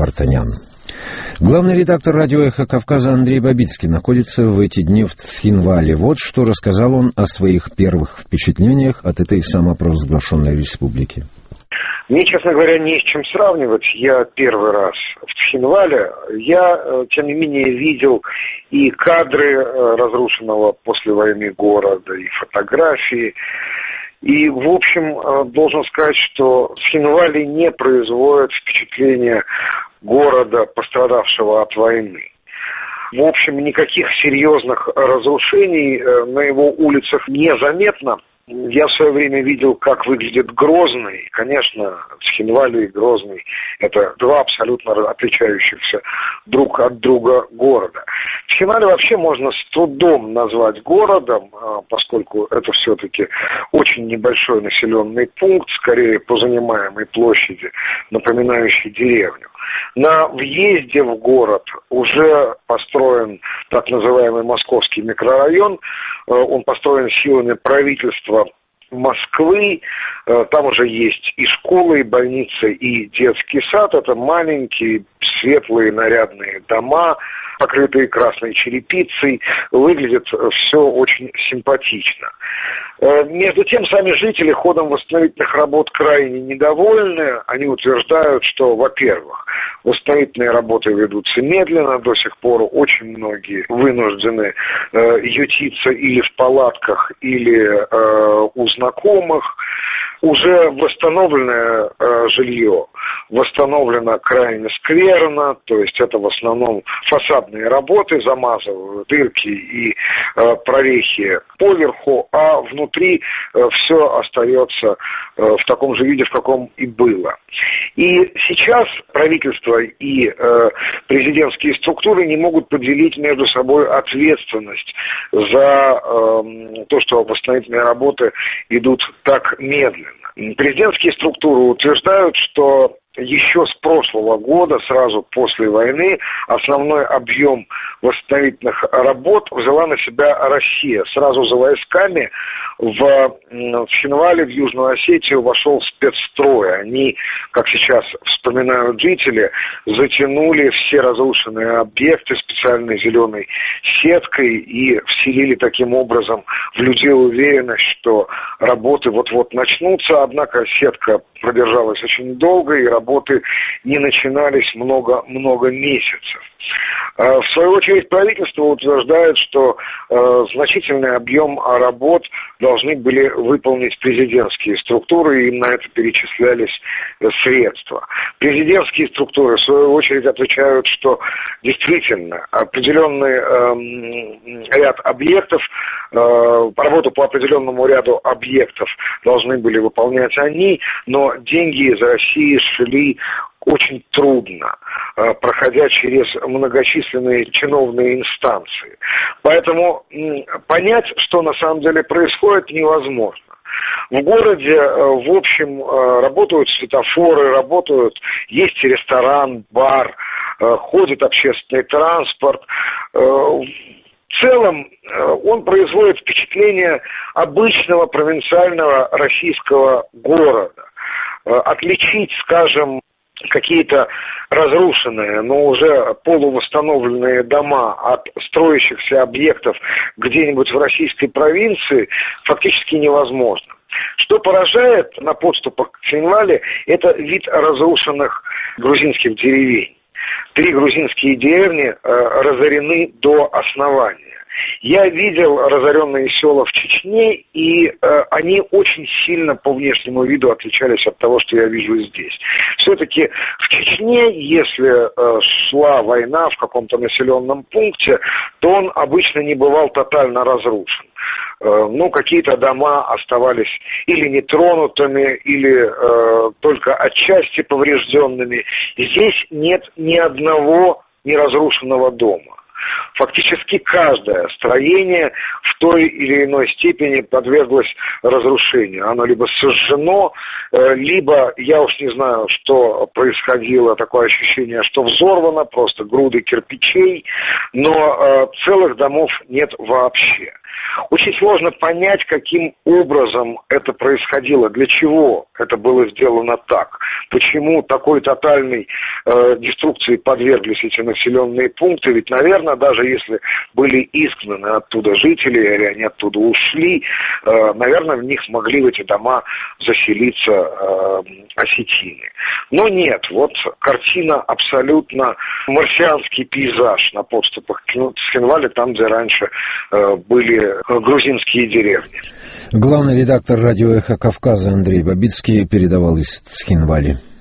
Вартанян. Главный редактор радио «Эхо Кавказа» Андрей Бабицкий находится в эти дни в Цхинвале. Вот что рассказал он о своих первых впечатлениях от этой самопровозглашенной республики. Мне, честно говоря, не с чем сравнивать. Я первый раз в Цхинвале. Я, тем не менее, видел и кадры разрушенного после войны города, и фотографии. И, в общем, должен сказать, что Цхинвали не производит впечатления города, пострадавшего от войны. В общем, никаких серьезных разрушений на его улицах не заметно. Я в свое время видел, как выглядит Грозный. Конечно, Цхинвали и Грозный – это два абсолютно отличающихся друг от друга города. Цхинвали вообще можно с трудом назвать городом, поскольку это все-таки очень небольшой населенный пункт, скорее по занимаемой площади, напоминающий деревню. На въезде в город уже построен так называемый Московский микрорайон. Он построен силами правительства Москвы. Там уже есть и школы, и больницы, и детский сад. Это маленькие, светлые, нарядные дома, покрытые красной черепицей. Выглядит все очень симпатично. Между тем, сами жители ходом восстановительных работ крайне недовольны. Они утверждают, что, во-первых, восстановительные работы ведутся медленно. До сих пор очень многие вынуждены ютиться или в палатках, или у знакомых. Уже восстановленное жилье восстановлено крайне скверно, то есть это в основном фасадные работы, замазывают дырки и прорехи поверху, а внутри все остается в таком же виде, в каком и было. И сейчас правительство и президентские структуры не могут поделить между собой ответственность за то, что восстановительные работы идут так медленно. Президентские структуры утверждают, что еще с прошлого года, сразу после войны, основной объем восстановительных работ взяла на себя Россия. Сразу за войсками в Цхинвале, в Южную Осетию вошел спецстрой. Они, как сейчас вспоминают жители, затянули все разрушенные объекты специальной зеленой сеткой и вселили таким образом в людей уверенность, что работы вот-вот начнутся. Однако сетка продержалась очень долго, и работы не начинались много месяцев. В свою очередь правительство утверждает, что значительный объем работ должны были выполнить президентские структуры, и им на это перечислялись средства. Президентские структуры, в свою очередь, отвечают, что действительно определенный ряд объектов, работу по определенному ряду объектов должны были выполнять они, но деньги из России шли очень трудно, проходя через многочисленные чиновные инстанции. Поэтому понять, что на самом деле происходит, невозможно. В городе, в общем, работают светофоры, есть ресторан, бар, ходит общественный транспорт. В целом он производит впечатление обычного провинциального российского города. Отличить, скажем, какие-то разрушенные, но уже полувосстановленные дома от строящихся объектов где-нибудь в российской провинции фактически невозможно. Что поражает на подступах к Цхинвале, это вид разрушенных грузинских деревень. 3 грузинские деревни разорены до основания. Я видел разоренные села в Чечне, и они очень сильно по внешнему виду отличались от того, что я вижу здесь. Все-таки в Чечне, если шла война в каком-то населенном пункте, то он обычно не бывал тотально разрушен. Какие-то дома оставались или нетронутыми, или только отчасти поврежденными. Здесь нет ни одного неразрушенного дома. Фактически каждое строение в той или иной степени подверглось разрушению. Оно либо сожжено, либо, я уж не знаю, что происходило, такое ощущение, что взорвано, просто груды кирпичей, но целых домов нет вообще. Очень сложно понять, каким образом это происходило, для чего это было сделано так, почему такой тотальной деструкции подверглись эти населенные пункты, ведь, наверное, даже если были изгнаны оттуда жители или они оттуда ушли, наверное, в них могли в эти дома заселиться осетины. Но нет, вот картина абсолютно марсианский пейзаж на подступах к Цхинвале, там, где раньше были грузинские деревни. Главный редактор радио «Эхо Кавказа» Андрей Бабицкий передавал из Цхинвали.